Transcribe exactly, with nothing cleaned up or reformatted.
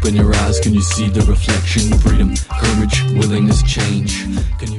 Open your eyes, can you see the reflection? Freedom, courage, willingness, change. Can you